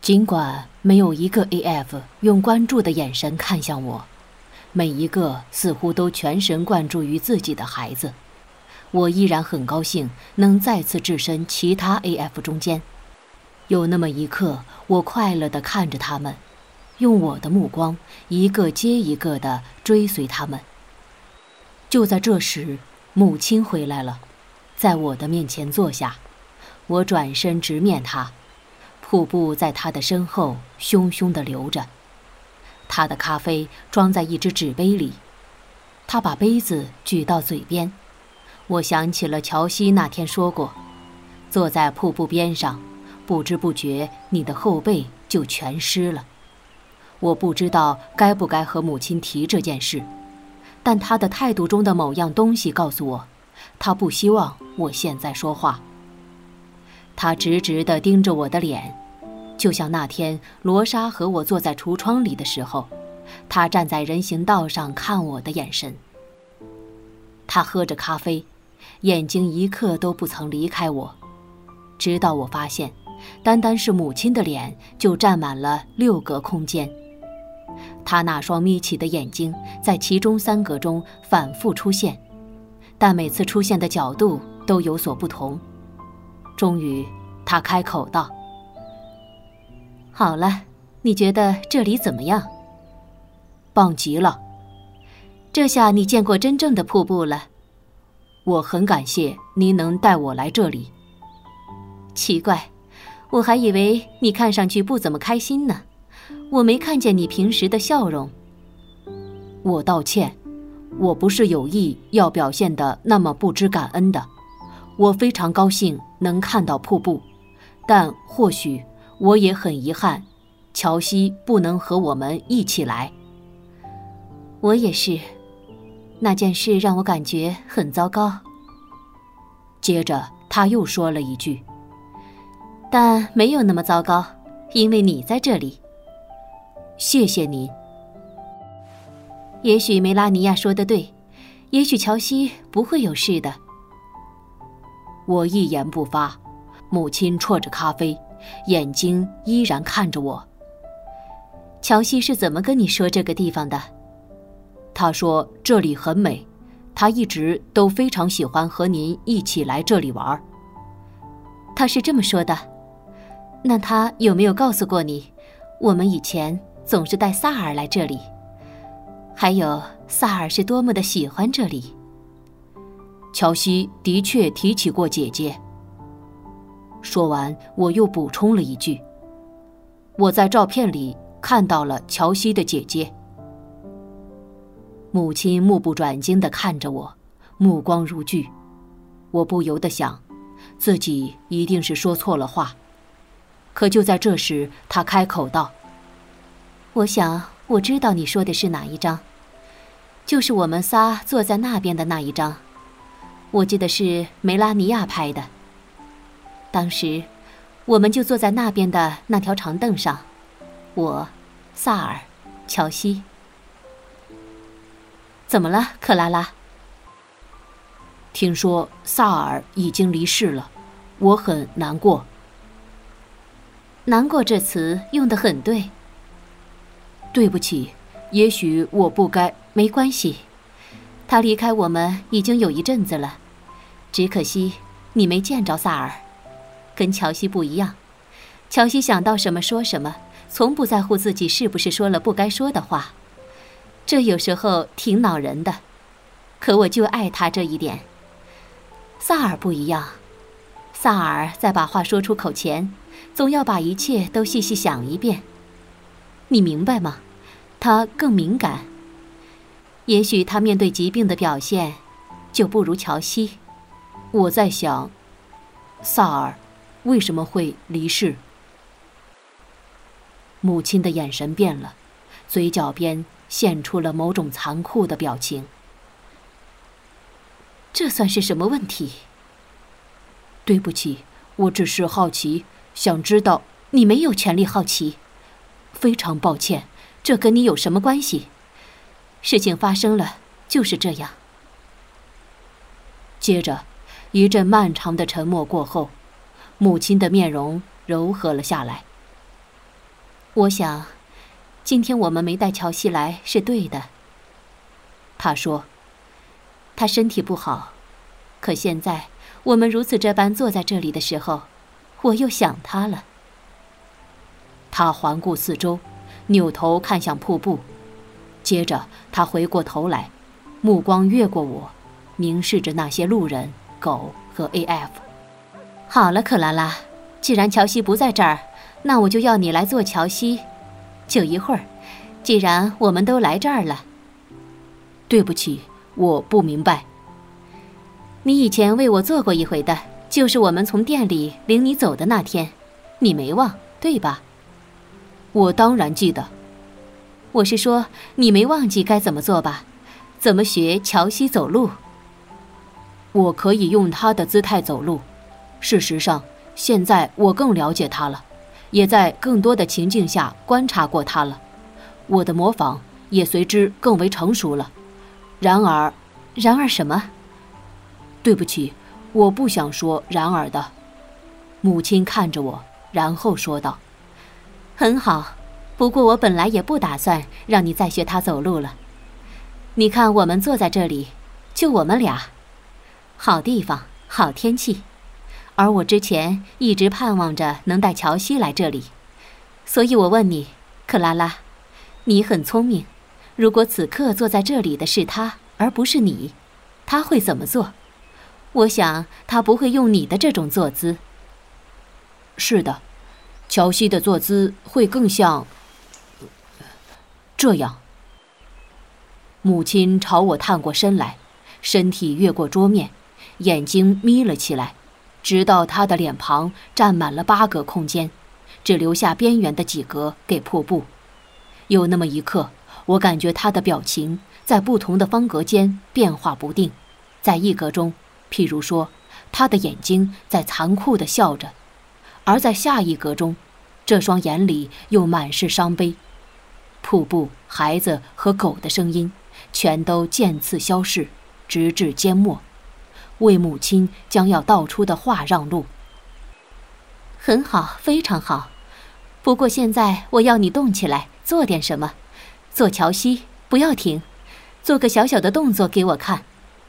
尽管没有一个 AF 用关注的眼神看向我，每一个似乎都全神贯注于自己的孩子，我依然很高兴能再次置身其他 AF 中间。有那么一刻，我快乐地看着他们，用我的目光一个接一个地追随他们。就在这时，母亲回来了，在我的面前坐下，我转身直面她，瀑布在她的身后汹汹地流着。她的咖啡装在一只纸杯里，她把杯子举到嘴边。我想起了乔西那天说过，坐在瀑布边上，不知不觉你的后背就全湿了。我不知道该不该和母亲提这件事，但她的态度中的某样东西告诉我，她不希望我现在说话。她直直地盯着我的脸，就像那天罗莎和我坐在橱窗里的时候，她站在人行道上看我的眼神。她喝着咖啡，眼睛一刻都不曾离开我，直到我发现，单单是母亲的脸就占满了6格空间。她那双眯起的眼睛在其中3格中反复出现，但每次出现的角度都有所不同。终于，她开口道：“好了，你觉得这里怎么样？”“棒极了。”“这下你见过真正的瀑布了。”“我很感谢您能带我来这里。”“奇怪，我还以为你看上去不怎么开心呢，我没看见你平时的笑容。”“我道歉，我不是有意要表现得那么不知感恩的。我非常高兴能看到瀑布，但或许我也很遗憾，乔西不能和我们一起来。”“我也是，那件事让我感觉很糟糕。”接着他又说了一句：“但没有那么糟糕，因为你在这里。”“谢谢您。”“也许梅拉尼亚说得对，也许乔西不会有事的。”我一言不发，母亲啜着咖啡，眼睛依然看着我。“乔西是怎么跟你说这个地方的？”“他说这里很美，他一直都非常喜欢和您一起来这里玩。”“他是这么说的？那他有没有告诉过你，我们以前总是带萨尔来这里，还有萨尔是多么的喜欢这里？”“乔西的确提起过姐姐。”说完，我又补充了一句：“我在照片里看到了乔西的姐姐。”母亲目不转睛地看着我，目光如炬。我不由得想，自己一定是说错了话。可就在这时，她开口道：“我想我知道你说的是哪一张，就是我们仨坐在那边的那一张。我记得是梅拉尼亚拍的。当时，我们就坐在那边的那条长凳上，我、萨尔、乔西。”“怎么了，克拉拉？”“听说萨尔已经离世了，我很难过。”“难过这词用得很对。”“对不起，也许我不该。”“没关系，他离开我们已经有一阵子了，只可惜你没见着萨尔。跟乔西不一样，乔西想到什么说什么，从不在乎自己是不是说了不该说的话，这有时候挺恼人的，可我就爱他这一点。萨尔不一样，萨尔在把话说出口前，总要把一切都细细想一遍。你明白吗？他更敏感。也许他面对疾病的表现就不如乔西。”我在想，萨尔为什么会离世？母亲的眼神变了，嘴角边现出了某种残酷的表情。“这算是什么问题？”“对不起，我只是好奇，想知道。”“你没有权利好奇。非常抱歉，这跟你有什么关系？事情发生了，就是这样。”接着，一阵漫长的沉默过后，母亲的面容柔和了下来。 我想，今天我们没带乔西来是对的。他说，他身体不好，可现在我们如此这般坐在这里的时候，我又想他了。他环顾四周，扭头看向瀑布，接着他回过头来，目光越过我，凝视着那些路人、狗和 AF。 好了，克拉拉，既然乔西不在这儿，那我就要你来做乔西。就一会儿，既然我们都来这儿了。对不起，我不明白。你以前为我做过一回的，就是我们从店里领你走的那天，你没忘，对吧？我当然记得。我是说，你没忘记该怎么做吧？怎么学乔西走路？我可以用他的姿态走路。事实上，现在我更了解他了，也在更多的情境下观察过他了。我的模仿也随之更为成熟了。然而什么？对不起，我不想说然而的。母亲看着我，然后说道：很好，不过我本来也不打算让你再学他走路了。你看，我们坐在这里，就我们俩，好地方，好天气。而我之前一直盼望着能带乔西来这里，所以我问你，克拉拉，你很聪明，如果此刻坐在这里的是他，而不是你，他会怎么做？我想他不会用你的这种坐姿。是的，乔西的坐姿会更像这样。母亲朝我探过身来，身体越过桌面，眼睛眯了起来，直到她的脸庞占满了8个空间，只留下边缘的几格给瀑布。有那么一刻，我感觉她的表情在不同的方格间变化不定，在一格中，譬如说，她的眼睛在残酷地笑着，而在下一格中，这双眼里又满是伤悲。瀑布、孩子和狗的声音全都渐次消逝，直至缄默，为母亲将要道出的话让路。很好，非常好。不过现在我要你动起来，做点什么。做乔西，不要停，做个小小的动作给我看。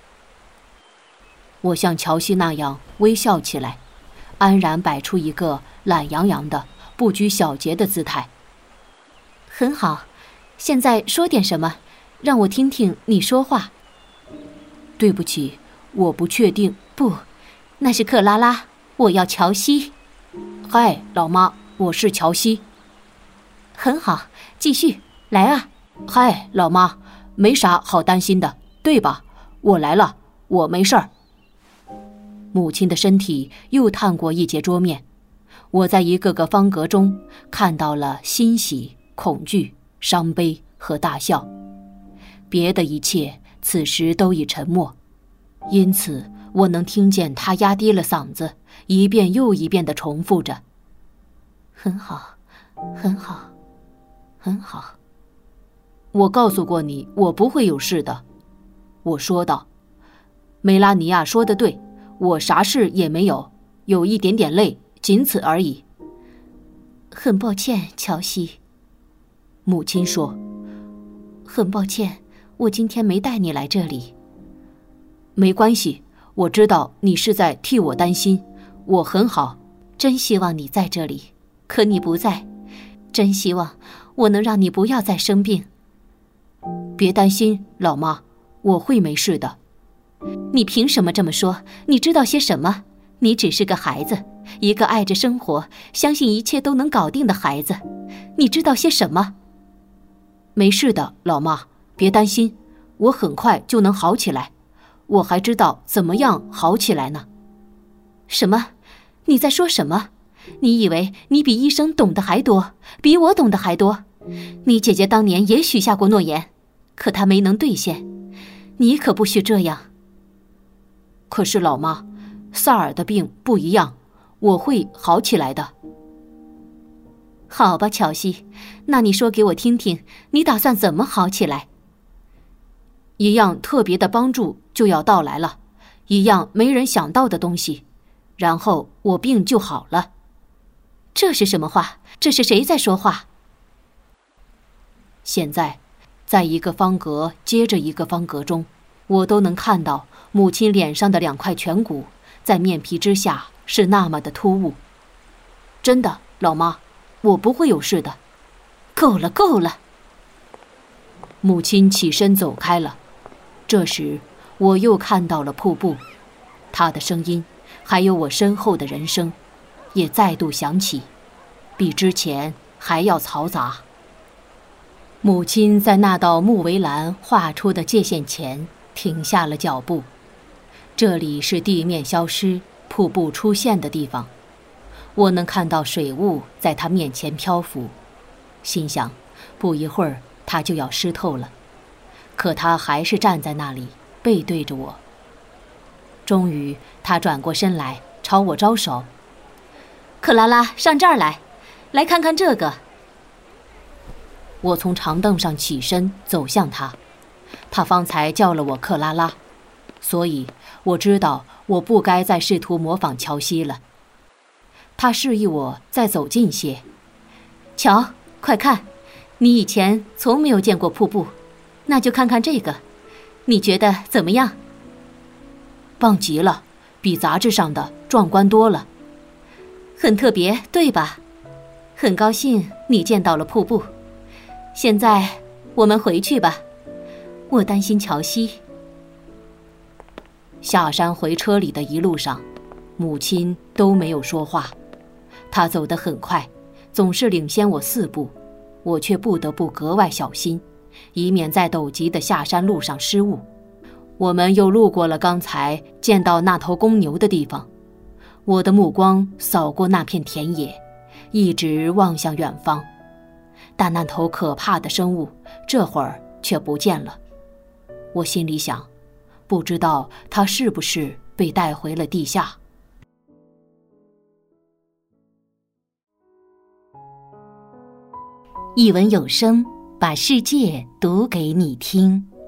我像乔西那样微笑起来，安然摆出一个懒洋洋的、不拘小节的姿态。很好，现在说点什么，让我听听你说话。对不起，我不确定。不，那是克拉拉，我要乔西。嗨，老妈，我是乔西。很好，继续，来啊。嗨，老妈，没啥好担心的，对吧？我来了，我没事儿。母亲的身体又探过一截桌面，我在一个个方格中看到了欣喜、恐惧、伤悲和大笑，别的一切此时都已沉默，因此我能听见他压低了嗓子，一遍又一遍地重复着：很好，很好，很好。我告诉过你，我不会有事的，我说道。梅拉尼亚说得对，我啥事也没有，有一点点累，仅此而已。很抱歉，乔西。母亲说。很抱歉，我今天没带你来这里。没关系，我知道你是在替我担心，我很好。真希望你在这里，可你不在，真希望我能让你不要再生病。别担心，老妈，我会没事的。你凭什么这么说？你知道些什么？你只是个孩子，一个爱着生活，相信一切都能搞定的孩子。你知道些什么？没事的，老妈，别担心，我很快就能好起来。我还知道怎么样好起来呢。什么？你在说什么？你以为你比医生懂得还多，比我懂得还多？你姐姐当年也许下过诺言，可她没能兑现。你可不许这样。可是老妈，萨尔的病不一样，我会好起来的。好吧，乔西，那你说给我听听，你打算怎么好起来？一样特别的帮助就要到来了，一样没人想到的东西，然后我病就好了。这是什么话？这是谁在说话？ 现在，在一个方格接着一个方格中，我都能看到母亲脸上的2块颧骨，在面皮之下是那么的突兀。真的，老妈，我不会有事的。够了，够了。母亲起身走开了。这时，我又看到了瀑布，她的声音，还有我身后的人声，也再度响起，比之前还要嘈杂。母亲在那道木围栏画出的界限前停下了脚步。这里是地面消失、瀑布出现的地方。我能看到水雾在她面前漂浮，心想，不一会儿她就要湿透了。可她还是站在那里，背对着我。终于，她转过身来，朝我招手：“克拉拉，上这儿来，来看看这个。”我从长凳上起身，走向她。她方才叫了我克拉拉，所以我知道我不该再试图模仿乔西了。她示意我再走近些。瞧，快看，你以前从没有见过瀑布，那就看看这个，你觉得怎么样？棒极了，比杂志上的壮观多了。很特别，对吧？很高兴你见到了瀑布。现在我们回去吧，我担心乔西。下山回车里的一路上，母亲都没有说话。她走得很快，总是领先我4步，我却不得不格外小心，以免在陡急的下山路上失误。我们又路过了刚才见到那头公牛的地方，我的目光扫过那片田野，一直望向远方。但那头可怕的生物这会儿却不见了。我心里想，不知道它是不是被带回了地下。一文有声，把世界读给你听。